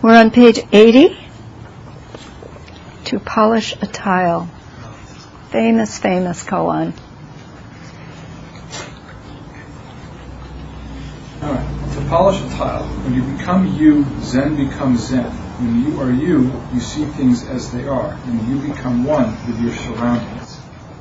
We're on page 80. To polish a tile. Famous koan. All right. To polish a tile. When you become you, Zen becomes Zen. When you are you, you see things as they are, and you become one with your surroundings.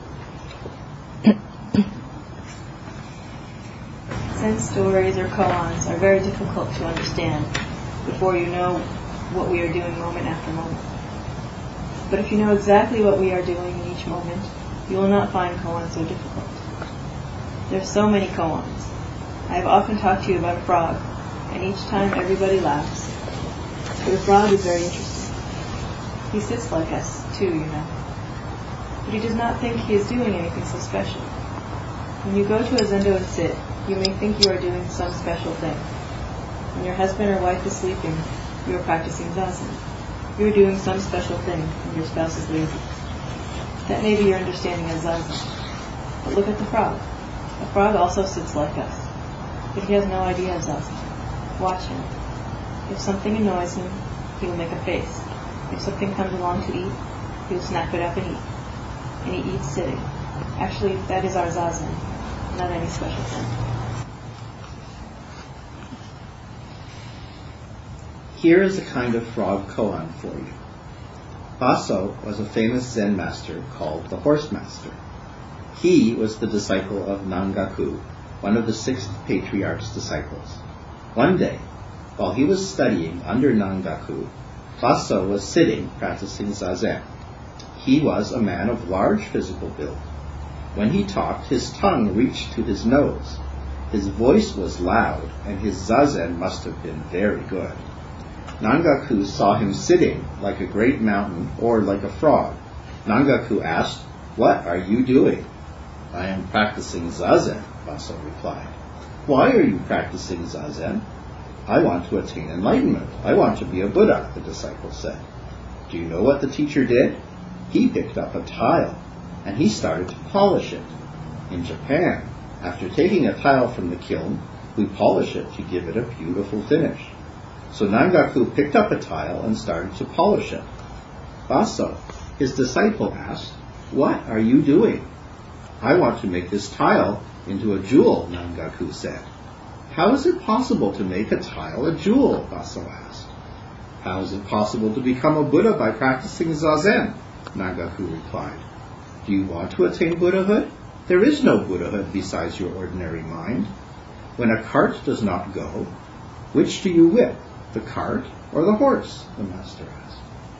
Zen stories or koans are very difficult to understand before you know what we are doing moment after moment. But if you know exactly what we are doing in each moment, you will not find koans so difficult. There are so many koans. I have often talked to you about a frog, and each time everybody laughs. But the frog is very interesting. He sits like us, too, you know. But he does not think he is doing anything so special. When you go to a zendo and sit, you may think you are doing some special thing. When your husband or wife is sleeping, you are practicing zazen. You are doing some special thing when your spouse is lazy. That may be your understanding of zazen. But look at the frog. A frog also sits like us. But he has no idea of zazen. Watch him. If something annoys him, he will make a face. If something comes along to eat, he will snap it up and eat. And he eats sitting. Actually, that is our zazen, not any special thing. Here is a kind of frog koan for you. Baso was a famous Zen master called the Horse Master. He was the disciple of Nangaku, one of the 6 patriarch's disciples. One day, while he was studying under Nangaku, Baso was sitting practicing zazen. He was a man of large physical build. When he talked, his tongue reached to his nose. His voice was loud, and his zazen must have been very good. Nangaku saw him sitting like a great mountain or like a frog. Nangaku asked, "What are you doing?" "I am practicing zazen," Baso replied. "Why are you practicing zazen?" "I want to attain enlightenment. I want to be a Buddha," the disciple said. Do you know what the teacher did? He picked up a tile, and he started to polish it. In Japan, after taking a tile from the kiln, we polish it to give it a beautiful finish. So Nangaku picked up a tile and started to polish it. Baso, his disciple, asked, "What are you doing?" "I want to make this tile into a jewel," Nangaku said. "How is it possible to make a tile a jewel?" Baso asked. "How is it possible to become a Buddha by practicing zazen?" Nangaku replied. "Do you want to attain Buddhahood? There is no Buddhahood besides your ordinary mind. When a cart does not go, which do you whip, the cart or the horse?" the master asked.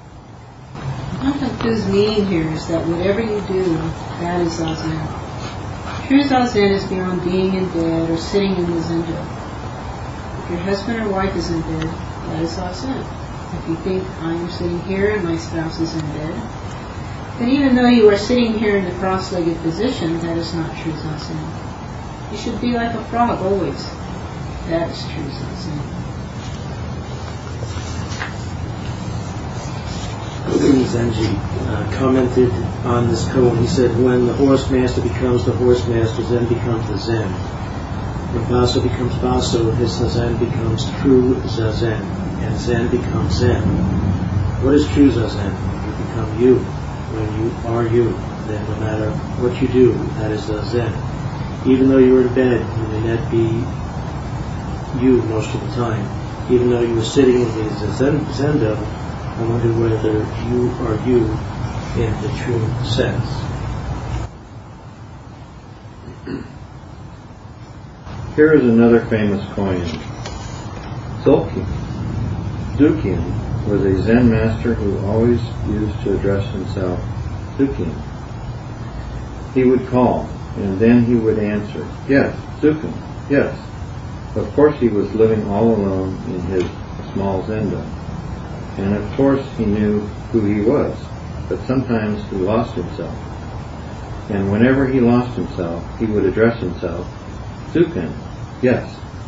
Nangaku's meaning here is that whatever you do, that is zazen. True zazen is beyond being in bed or sitting in the zendo. If your husband or wife is in bed, that is zazen. If you think, "I am sitting here and my spouse is in bed," then even though you are sitting here in the cross-legged position, that is not true zazen. You should be like a frog always. That is true zazen. Zenji commented on this koan. He said, "When the horse master becomes the horse master, Zen becomes the Zen. When Baso becomes Baso, his Zazen becomes true Zazen, and Zen becomes Zen." What is true Zazen? You become you. When you are you, then no matter what you do, that is Zazen. Even though you are in bed, you may not be you most of the time. Even though you are sitting in the zendo, I wonder whether you are you in the true sense. Here is another famous koan. Dzogchen was a Zen master who always used to address himself Dzogchen. He would call, and then he would answer, "Yes, Dzogchen, yes." Of course he was living all alone in his small zendo. And of course he knew who he was, but sometimes he lost himself. And whenever he lost himself, he would address himself, "Dzogchen, yes."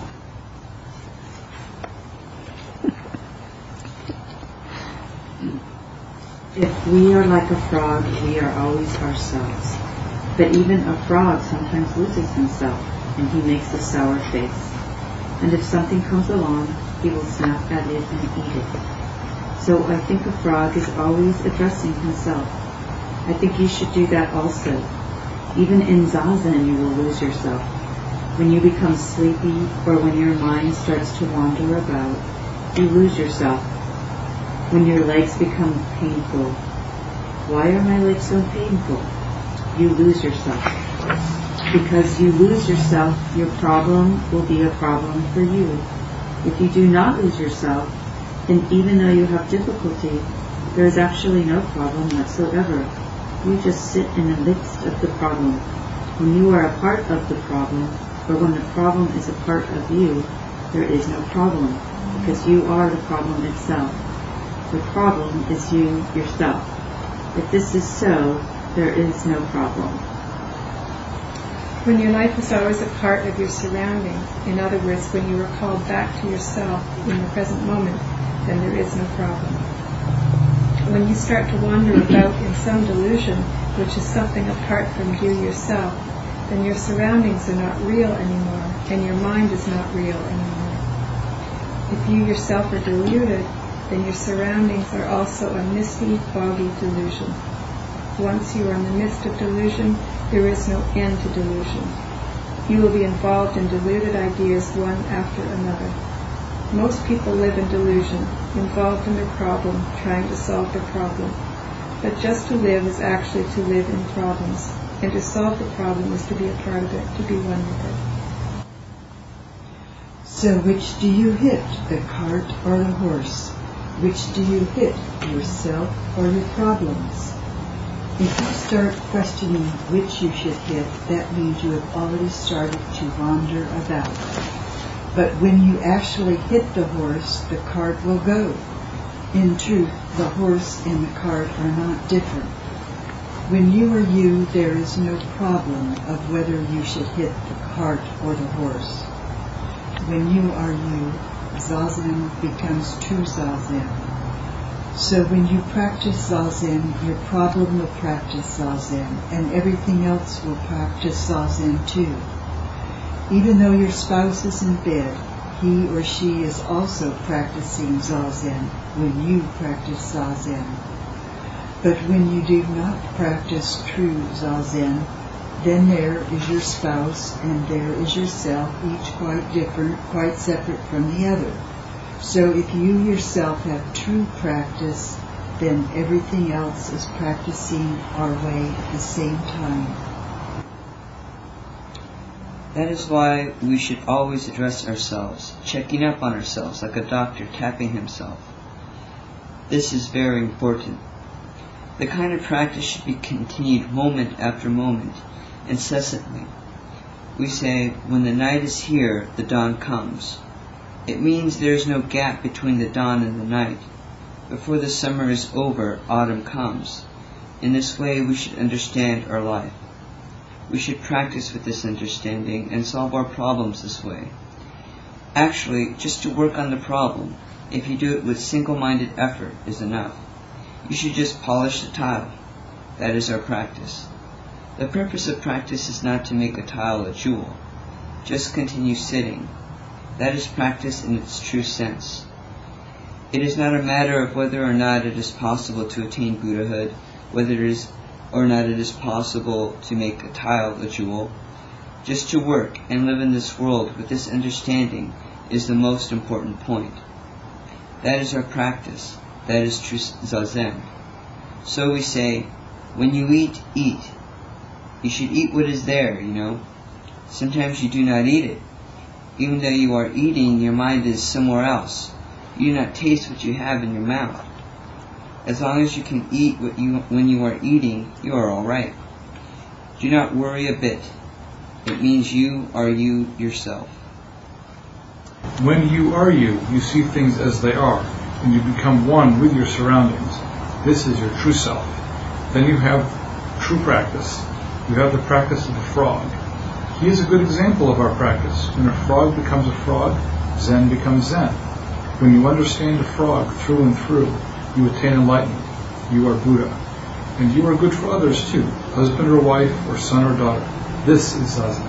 If we are like a frog, we are always ourselves. But even a frog sometimes loses himself, and he makes a sour face. And if something comes along, he will snap at it and eat it. So I think a frog is always addressing himself. I think you should do that also. Even in Zazen you will lose yourself. When you become sleepy or when your mind starts to wander about, you lose yourself. When your legs become painful, why are my legs so painful? You lose yourself. Because you lose yourself, your problem will be a problem for you. If you do not lose yourself, then even though you have difficulty, there is actually no problem whatsoever. You just sit in the midst of the problem. When you are a part of the problem, or when the problem is a part of you, there is no problem, because you are the problem itself. The problem is you yourself. If this is so, there is no problem. When your life is always a part of your surroundings, in other words, when you are called back to yourself in the present moment, then there is no problem. When you start to wander about in some delusion, which is something apart from you yourself, then your surroundings are not real anymore, and your mind is not real anymore. If you yourself are deluded, then your surroundings are also a misty, foggy delusion. Once you are in the midst of delusion, there is no end to delusion. You will be involved in deluded ideas one after another. Most people live in delusion, involved in their problem, trying to solve their problem. But just to live is actually to live in problems, and to solve the problem is to be a part of it, to be one with it. So which do you hit, the cart or the horse? Which do you hit, yourself or your problems? If you start questioning which you should hit, that means you have already started to wander about. But when you actually hit the horse, the cart will go. In truth, the horse and the cart are not different. When you are you, there is no problem of whether you should hit the cart or the horse. When you are you, Zazen becomes true Zazen. So when you practice Zazen, your problem will practice Zazen, and everything else will practice Zazen too. Even though your spouse is in bed, he or she is also practicing Zazen when you practice Zazen. But when you do not practice true Zazen, then there is your spouse and there is yourself, each quite different, quite separate from the other. So if you yourself have true practice, then everything else is practicing our way at the same time. That is why we should always address ourselves, checking up on ourselves like a doctor tapping himself. This is very important. The kind of practice should be continued moment after moment, incessantly. We say, when the night is here, the dawn comes. It means there is no gap between the dawn and the night. Before the summer is over, autumn comes. In this way, we should understand our life. We should practice with this understanding and solve our problems this way. Actually, just to work on the problem, if you do it with single-minded effort, is enough. You should just polish the tile. That is our practice. The purpose of practice is not to make a tile a jewel. Just continue sitting. That is practice in its true sense. It is not a matter of whether or not it is possible to attain Buddhahood, whether it is or not it is possible to make a tile a jewel. Just to work and live in this world with this understanding is the most important point. That is our practice. That is true Zazen. So we say, when you eat, eat. You should eat what is there, you know. Sometimes you do not eat it. Even though you are eating, your mind is somewhere else. You do not taste what you have in your mouth. As long as you can eat when you are eating, you are all right. Do not worry a bit. It means you are you yourself. When you are you, you see things as they are, and you become one with your surroundings. This is your true self. Then you have true practice. You have the practice of the frog. He is a good example of our practice. When a frog becomes a frog, Zen becomes Zen. When you understand a frog through and through, you attain enlightenment. You are Buddha. And you are good for others too, husband or wife, or son or daughter. This is Zazen.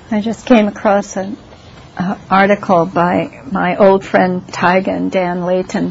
I just came across an article by my old friend Tyga and Dan Layton.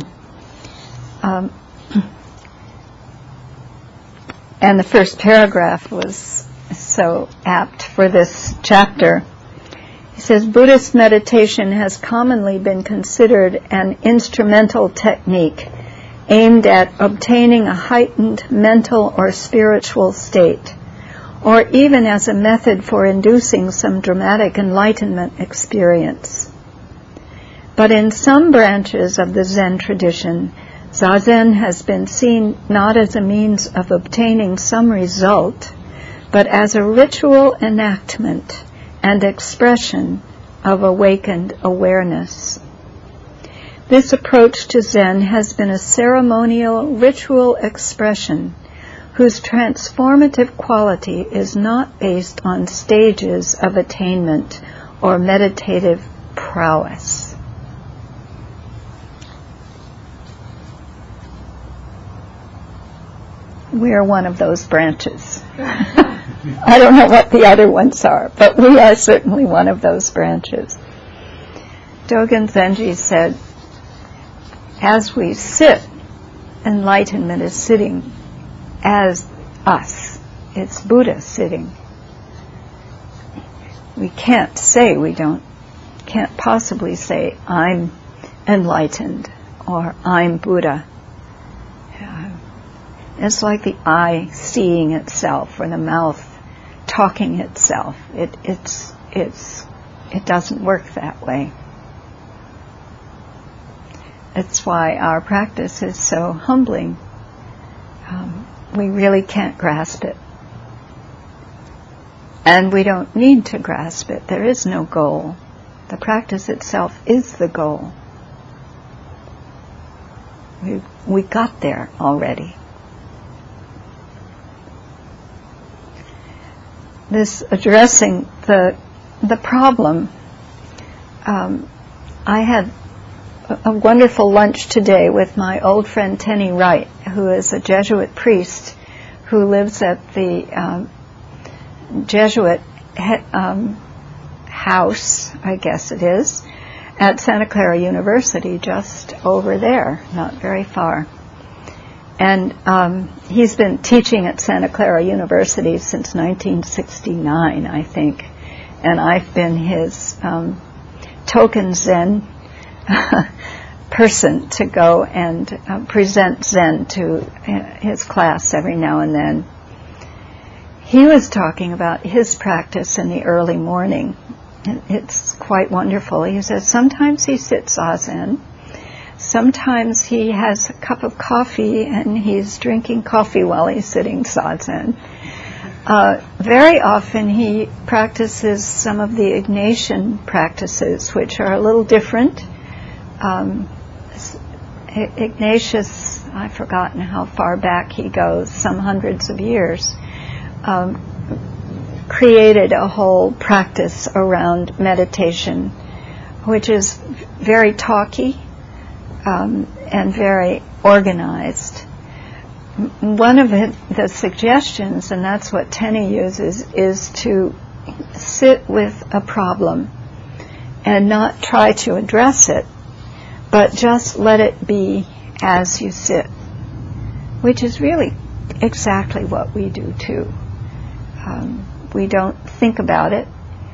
And the first paragraph was so apt for this chapter. He says, Buddhist meditation has commonly been considered an instrumental technique aimed at obtaining a heightened mental or spiritual state, or even as a method for inducing some dramatic enlightenment experience. But in some branches of the Zen tradition, Zazen has been seen not as a means of obtaining some result, but as a ritual enactment and expression of awakened awareness. This approach to Zen has been a ceremonial, ritual expression whose transformative quality is not based on stages of attainment or meditative prowess. We are one of those branches. I don't know what the other ones are, but we are certainly one of those branches. Dogen Zenji said, as we sit, enlightenment is sitting as us. It's Buddha sitting. We can't possibly say, I'm enlightened or I'm Buddha. It's like the eye seeing itself or the mouth talking itself. It doesn't work that way. It's why our practice is so humbling. We really can't grasp it. And we don't need to grasp it. There is no goal. The practice itself is the goal. We got there already. This addressing the problem, I had a wonderful lunch today with my old friend Tenny Wright, who is a Jesuit priest who lives at the Jesuit house, I guess it is, at Santa Clara University, just over there, not very far. And he's been teaching at Santa Clara University since 1969, I think. And I've been his token Zen person to go and present Zen to his class every now and then. He was talking about his practice in the early morning. It's quite wonderful. He says sometimes he sits zazen. Sometimes he has a cup of coffee and he's drinking coffee while he's sitting zazen. Very often he practices some of the Ignatian practices, which are a little different. Ignatius, I've forgotten how far back he goes, some hundreds of years, created a whole practice around meditation, which is very talky, and very organized. One of the suggestions, and that's what Tenny uses, is to sit with a problem and not try to address it, but just let it be as you sit, which is really exactly what we do too. We don't think about it,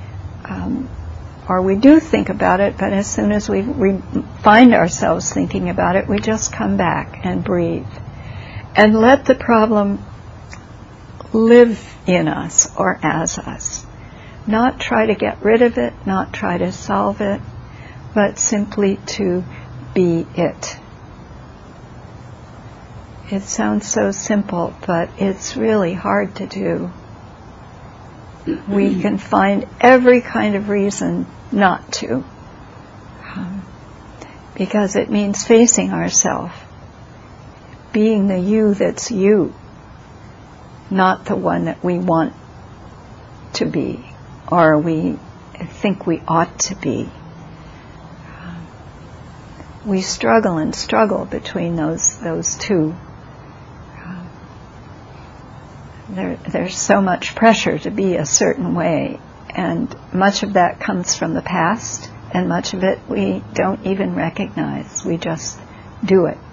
or we do think about it, but as soon as we find ourselves thinking about it, we just come back and breathe and let the problem live in us or as us. Not try to get rid of it, not try to solve it, but simply to be it. It sounds so simple, but it's really hard to do. We can find every kind of reason not to, because it means facing ourselves, being the you that's you, not the one that we want to be or we think we ought to be. We struggle and struggle between those two. There's so much pressure to be a certain way, And much of that comes from the past, and much of it we don't even recognize. We just do it.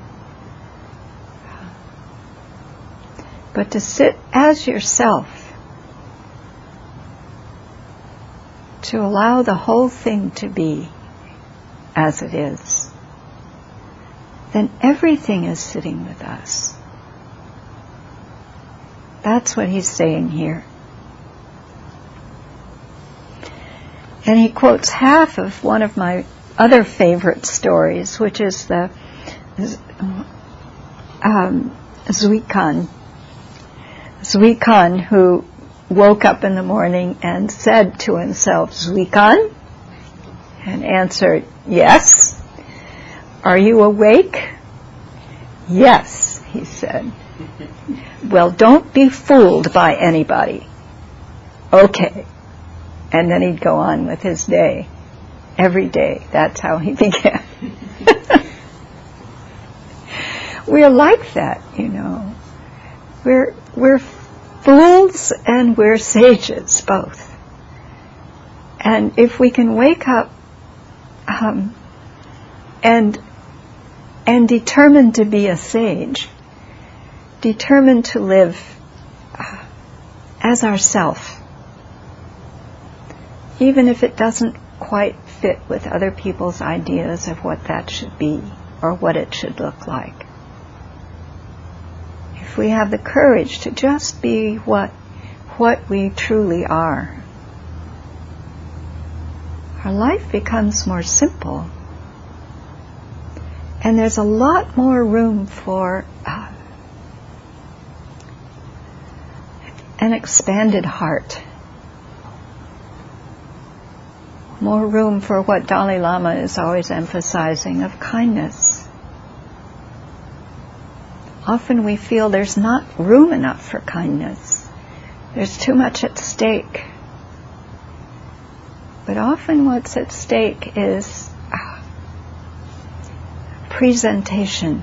But to sit as yourself, to allow the whole thing to be as it is, then everything is sitting with us. That's what he's saying here. And he quotes half of one of my other favorite stories, which is the Zuikan. Zuikan, who woke up in the morning and said to himself, Zuikan? And answered, yes. Are you awake? Yes, he said. Well, don't be fooled by anybody. Okay. And then he'd go on with his day. Every day. That's how he began. We're like that, you know. We're fools and we're sages, both. And if we can wake up and determined to be a sage, determined to live as ourself, even if it doesn't quite fit with other people's ideas of what that should be or what it should look like. If we have the courage to just be what we truly are, our life becomes more simple. And there's a lot more room for an expanded heart. More room for what Dalai Lama is always emphasizing, of kindness. Often we feel there's not room enough for kindness. There's too much at stake. But often what's at stake is presentation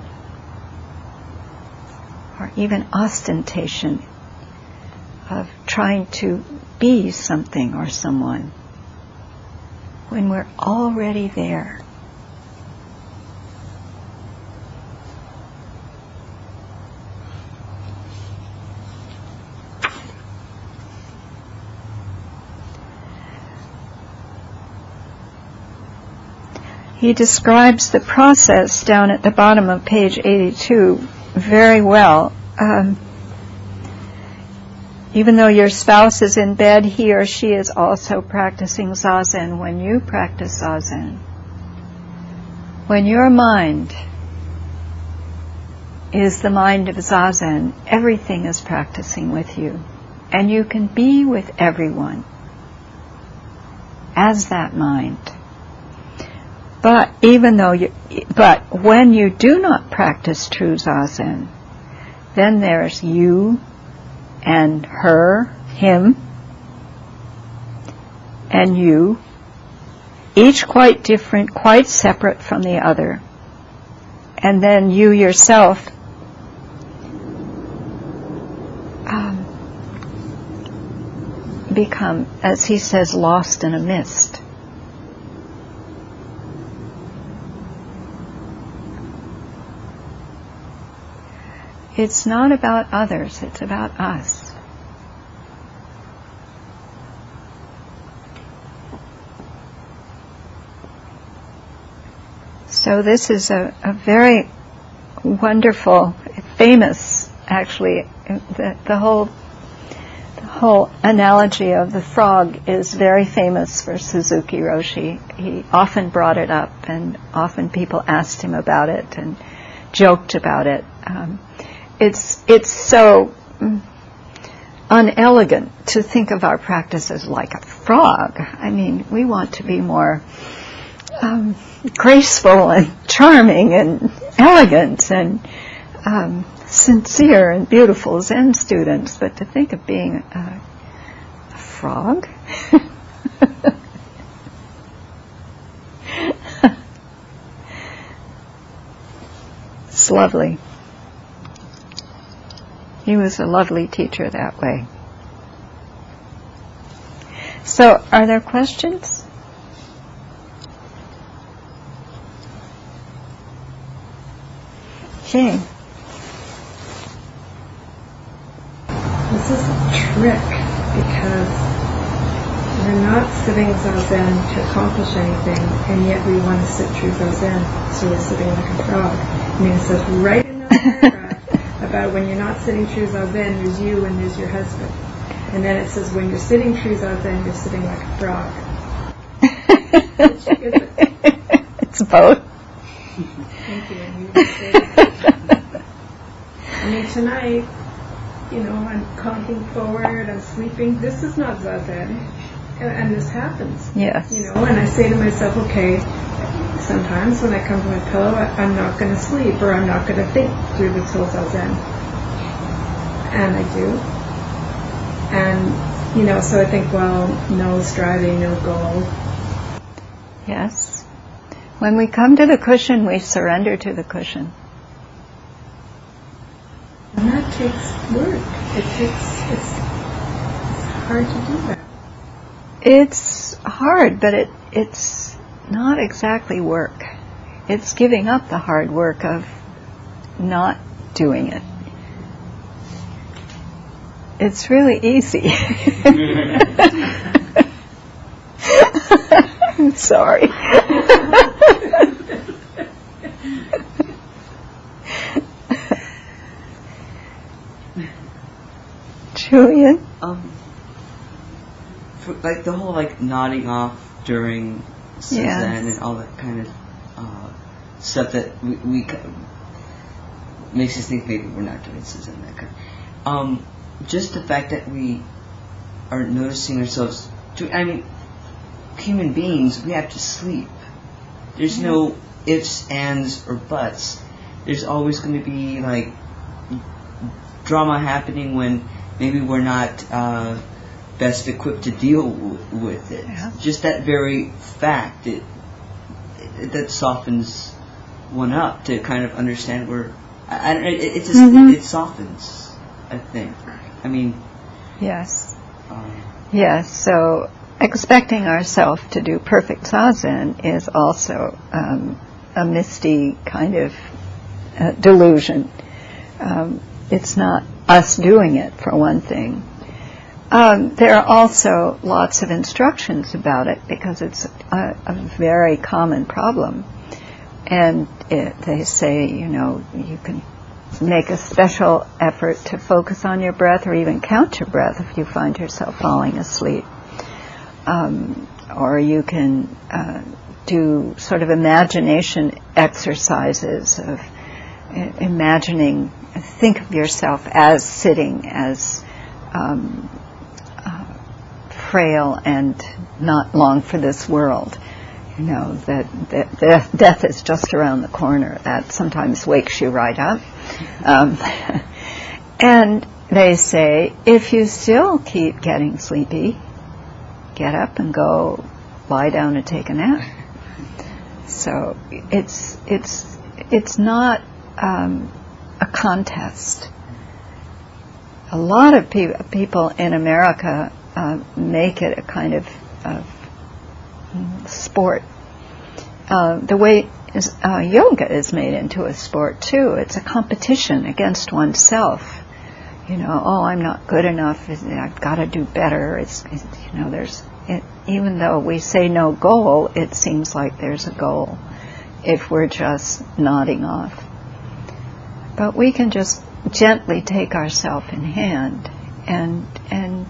or even ostentation of trying to be something or someone when we're already there. He describes the process down at the bottom of page 82 very well. Even though your spouse is in bed, he or she is also practicing Zazen when you practice Zazen. When your mind is the mind of Zazen, everything is practicing with you. And you can be with everyone as that mind. But when you do not practice true Zazen, then there's you and her, him, and you, each quite different, quite separate from the other. And then you yourself become, as he says, lost in a mist. It's not about others, it's about us. So this is a very wonderful, famous, actually, the whole analogy of the frog is very famous for Suzuki Roshi. He often brought it up, and often people asked him about it and joked about it. It's so unelegant to think of our practices like a frog. I mean, we want to be more graceful and charming and elegant and sincere and beautiful Zen students, but to think of being a frog? It's lovely. He was a lovely teacher that way. So, are there questions? Jane. This is a trick because we're not sitting zazen to accomplish anything, and yet we want to sit true zazen, so we're sitting like a frog. I mean, it says right in that paragraph about when you're not sitting true zazen, there's you and there's your husband. And then it says when you're sitting true zazen, you're sitting like a frog. Which is it? It's both. Thank you. And you can say that. I mean, tonight, I'm conking forward, I'm sleeping. This is not zazen. And this happens. Yes. And I say to myself, okay, sometimes when I come to my pillow, I'm not going to sleep, or I'm not going to think through this whole zazen. And I do. And, so I think, well, no striving, no goal. Yes. When we come to the cushion, we surrender to the cushion. And that takes work. It's hard to do that. It's hard, but it's not exactly work. It's giving up the hard work of not doing it. It's really easy. I'm sorry. Julian? For, the whole nodding off during zazen and all that kind of stuff that we makes us think maybe we're not doing zazen, that kind. Just the fact that we are noticing ourselves. Human beings, we have to sleep. There's no ifs, ands, or buts. There's always going to be drama happening when maybe we're not best equipped to deal with it. Yeah. Just that very fact that softens one up to kind of understand where it softens, I think. Yes. Yes. So expecting ourselves to do perfect zazen is also a misty kind of delusion. It's not us doing it, for one thing. There are also lots of instructions about it because it's a very common problem. And they say, you can make a special effort to focus on your breath or even count your breath if you find yourself falling asleep. Or you can do sort of imagination exercises of think of yourself as sitting, as frail and not long for this world. That death is just around the corner. That sometimes wakes you right up. And they say, if you still keep getting sleepy, get up and go lie down and take a nap. So it's not a contest. A lot of people in America make it a kind of sport. The way yoga is made into a sport too. It's a competition against oneself. I'm not good enough. I've got to do better. Even though we say no goal, it seems like there's a goal if we're just nodding off. But we can just gently take ourselves in hand and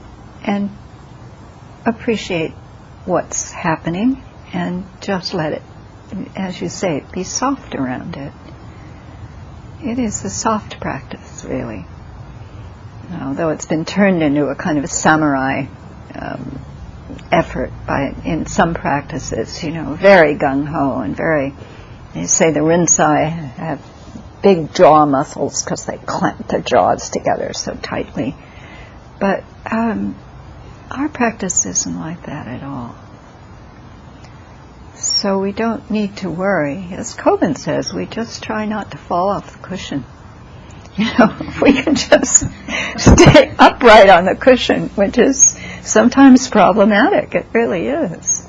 appreciate what's happening and just let it, as you say, be soft around it. It is a soft practice, really. Though it's been turned into a kind of a samurai effort in some practices, very gung-ho and they say the Rinzai have big jaw muscles because they clamp their jaws together so tightly. But our practice isn't like that at all. So we don't need to worry. As Kobun says, we just try not to fall off the cushion. If we can just stay upright on the cushion, which is sometimes problematic. It really is.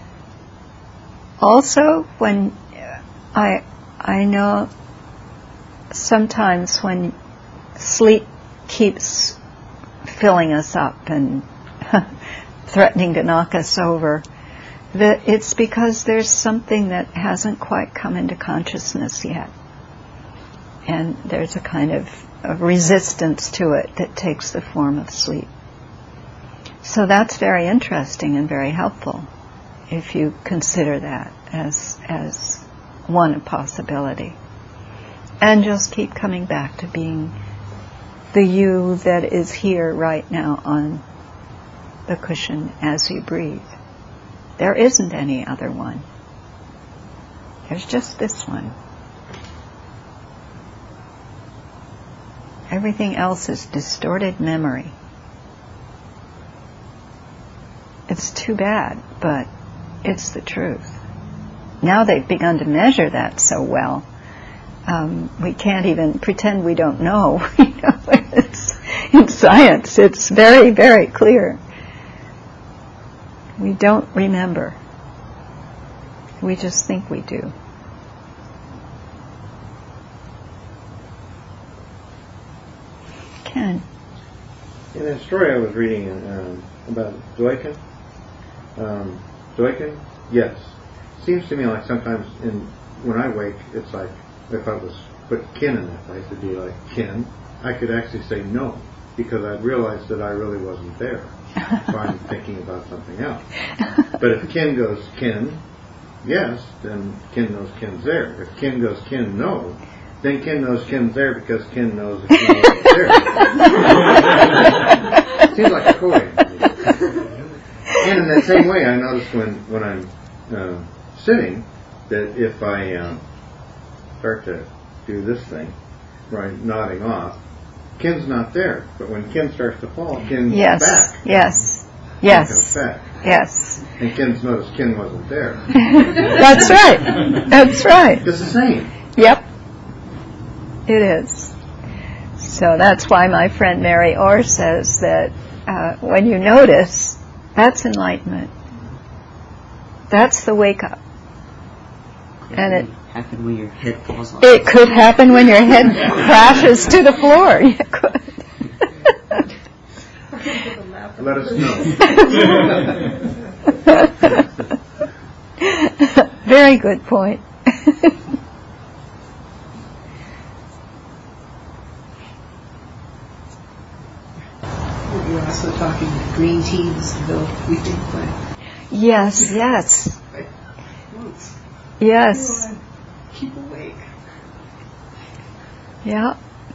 Also, when I know sometimes when sleep keeps filling us up and threatening to knock us over, that it's because there's something that hasn't quite come into consciousness yet. And there's a kind of resistance to it that takes the form of sleep. So that's very interesting and very helpful if you consider that as one possibility. And just keep coming back to being the you that is here right now on the cushion as you breathe. There isn't any other one. There's just this one. Everything else is distorted memory. It's too bad, but it's the truth. Now they've begun to measure that so well, we can't even pretend we don't know. In science, it's very, very clear. We don't remember. We just think we do. Ken. In that story I was reading about Doikin, yes. Seems to me like sometimes when I wake, it's like if I was put kin in that place, it'd be like kin. I could actually say no, because I'd realized that I really wasn't there. So I'm thinking about something else. But if kin goes kin, yes, then kin knows kin's there. If kin goes kin, no, then kin knows kin's there because kin knows that kin wasn't there. Seems like a coincidence. And in that same way, I noticed when I'm sitting, that if I start to do this thing, right, nodding off, kin's not there. But when kin starts to fall, kin's back. Yes. Kin comes back. Yes. And kin's noticed kin wasn't there. That's right. That's right. It's the same. Yep. It is. So that's why my friend Mary Orr says that when you notice, that's enlightenment. That's the wake up. And it happen when your head falls off. It could happen when your head crashes to the floor. It could. Let us know. Very good point. You're also talking green teas to build weeping flame. Yes. Yes. Keep awake. Yeah.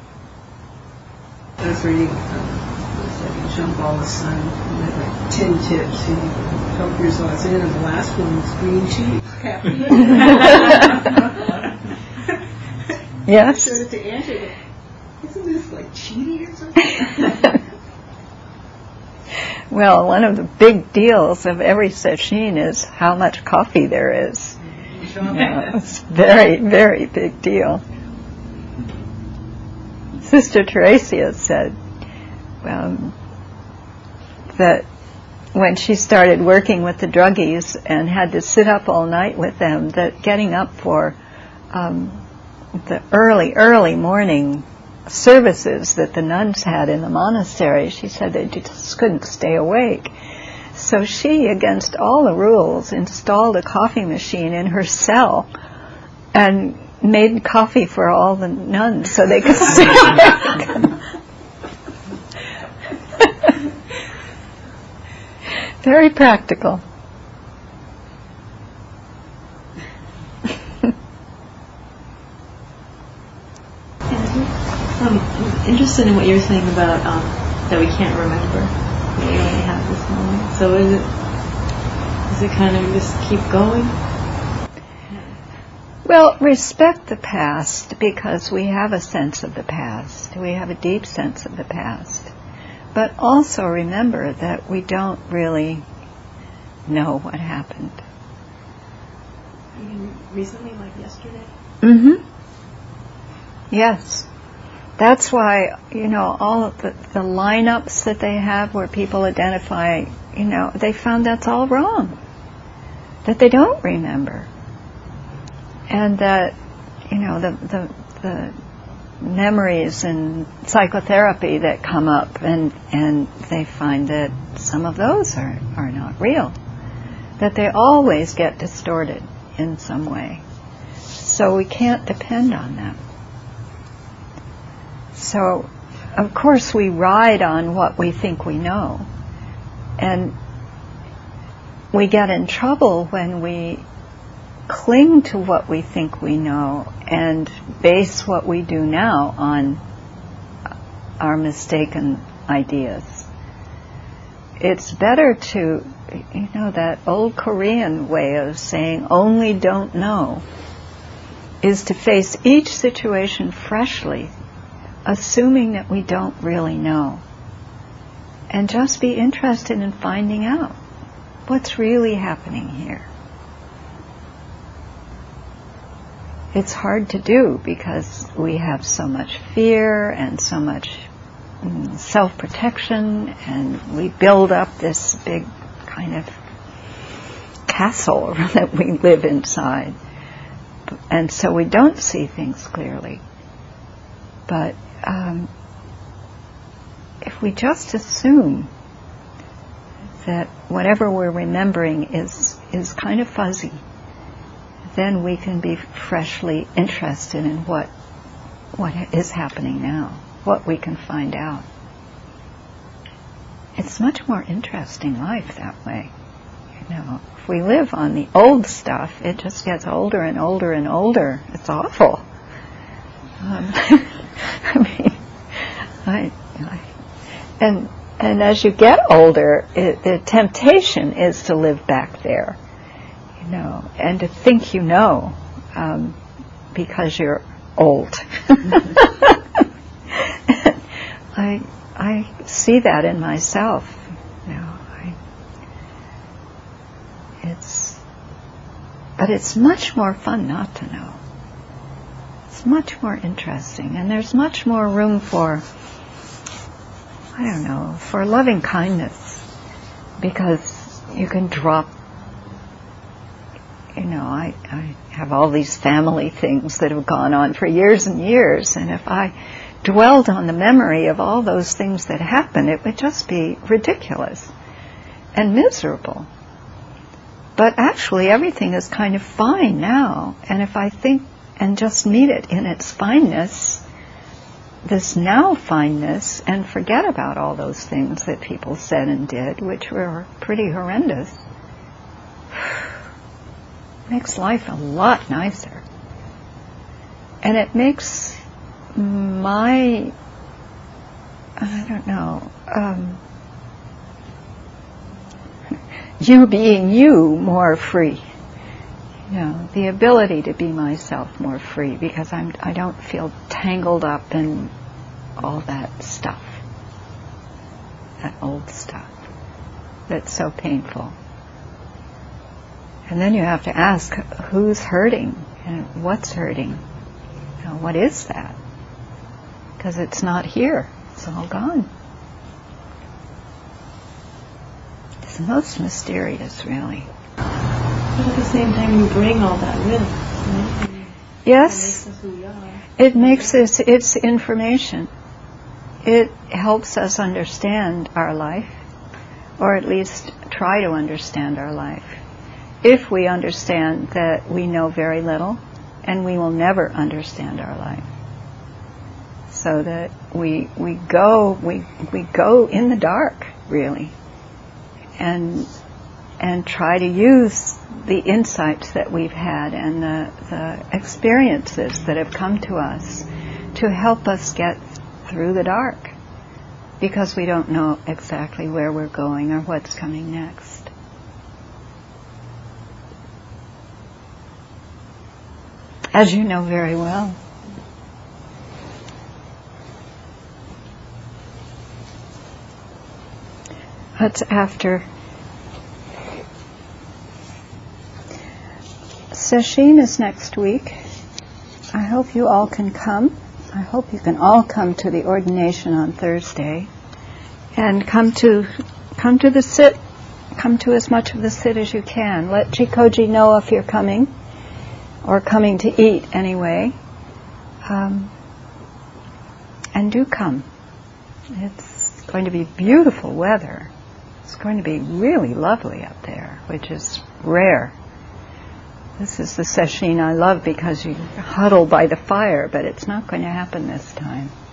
I was reading Shambhala's son, and had like 10 tips to help your zazen, and the last one was green tea. Yes. I showed it to Angela. Isn't this like cheating or something? Well, one of the big deals of every sesshin is how much coffee there is. It's a very, very big deal. Sister Teresia said that when she started working with the druggies and had to sit up all night with them, that getting up for the early morning services that the nuns had in the monastery, she said they just couldn't stay awake. So she, against all the rules, installed a coffee machine in her cell and made coffee for all the nuns so they could stay awake. Very practical. I'm interested in what you're saying about that we can't remember. We only have this moment. So is it kind of just keep going? Well, respect the past because we have a sense of the past. We have a deep sense of the past. But also remember that we don't really know what happened. Recently, like yesterday? Mm-hmm. Yes. That's why, all of the lineups that they have where people identify, they found that's all wrong. That they don't remember. And that, the memories in psychotherapy that come up, and they find that some of those are not real. That they always get distorted in some way. So we can't depend on them. So, of course, we ride on what we think we know. And we get in trouble when we cling to what we think we know and base what we do now on our mistaken ideas. It's better to, that old Korean way of saying only don't know, is to face each situation freshly, assuming that we don't really know, and just be interested in finding out what's really happening here. It's hard to do because we have so much fear and so much self-protection, and we build up this big kind of castle that we live inside. And so we don't see things clearly. But if we just assume that whatever we're remembering is kind of fuzzy, then we can be freshly interested in what is happening now, what we can find out. It's much more interesting life that way. If we live on the old stuff, it just gets older and older and older. It's awful. And as you get older, the temptation is to live back there, and to think because you're old. I see that in myself. But it's much more fun not to know. It's much more interesting, and there's much more room for, for loving kindness, because you can drop. I have all these family things that have gone on for years and years, and if I dwelled on the memory of all those things that happened, it would just be ridiculous and miserable. But actually everything is kind of fine now, and if I think and just meet it in its fineness, this now fineness, and forget about all those things that people said and did, which were pretty horrendous, makes life a lot nicer. And it makes you being you more free. The ability to be myself more free, because I don't feel tangled up in all that stuff, that old stuff that's so painful. And then you have to ask, who's hurting and what's hurting? What is that? Because it's not here. It's all gone. It's most mysterious, really. But at the same time, you bring all that with us, right? Yes. It makes us who we are. It makes us, it's information. It helps us understand our life, or at least try to understand our life. If we understand that we know very little, and we will never understand our life. So that we go in the dark, really, and try to use the insights that we've had and the experiences that have come to us to help us get through the dark, because we don't know exactly where we're going or what's coming next. As you know very well. That's after Sesshin is next week. I hope you all can come. I hope you can all come to the ordination on Thursday, and come to the sit. Come to as much of the sit as you can. Let Chikoji know if you're coming, or coming to eat anyway. And do come. It's going to be beautiful weather. It's going to be really lovely up there, which is rare. This is the sesshin I love because you huddle by the fire, but it's not going to happen this time.